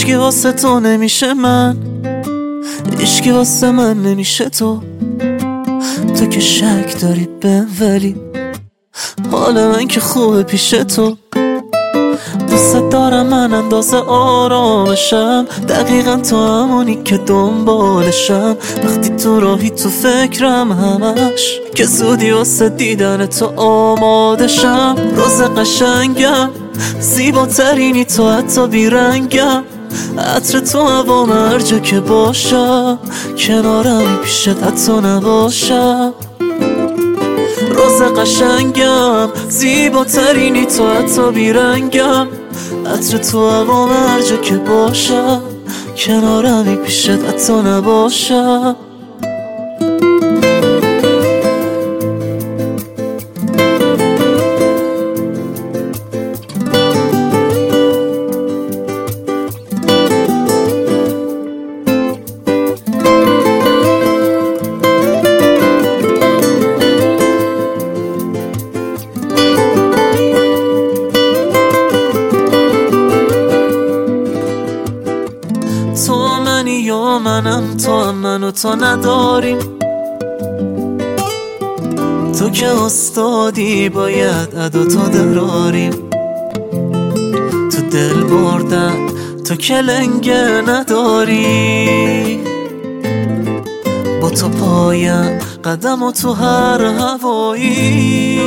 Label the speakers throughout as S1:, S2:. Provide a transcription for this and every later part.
S1: هیچکی واسه تو نمیشه من، هیچکی واسه من نمیشه تو که شک داری بهم ولی حال من که خوبه پیش تو. دوست دارم من اندازه آرامشم، دقیقا تو همونی که دنبالشم. وقتی تو راهی تو فکرم همش که زودی واسه دیدن تو آمادشم. روز قشنگم زیباترینی تو حتی بیرنگم، عطر تو هوام هر جا که باشم، کنارمی پیشت حتی نباشم. روز قشنگم زیباترینی تو حتی بیرنگم، عطر تو هوام هر جا که باشم، کنارمی پیشت حتی نباشم. تو منی یا منم، تو هم منو تا نداریم. تو که استادی باید ادا تو دراریم. تو دل بردن تو که لنگه نداری، با تو پایم قدم و تو هر هوایی.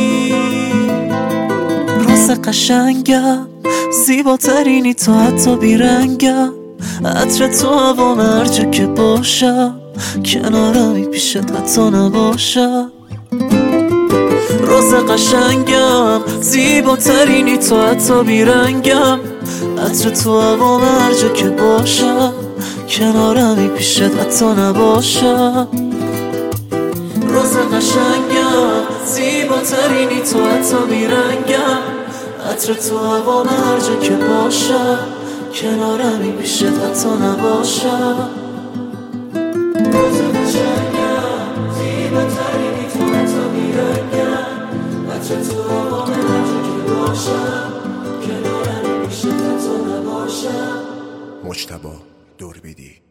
S1: روز قشنگم زیباترینی تو حتی بیرنگم، عطر تو هوام هر جا که باشم، کنارمی پیشت حتی نباشم. روز قشنگم زیباترینی تو حتی بیرنگم، عطر تو هوام هر جا که باشم، کنارمی پیشت حتی نباشم. روز قشنگم زیباترینی تو حتی بیرنگم، عطر تو هوام هر جا که باشم، کنارمی پیشت حتی نباشم. روز قشنگم زیباترینی تو حتی بیرنگم، عطر تو هوام هر جا که باشم، کنارمی پیشت حتی نباشم.
S2: مجتبی دوربیدی.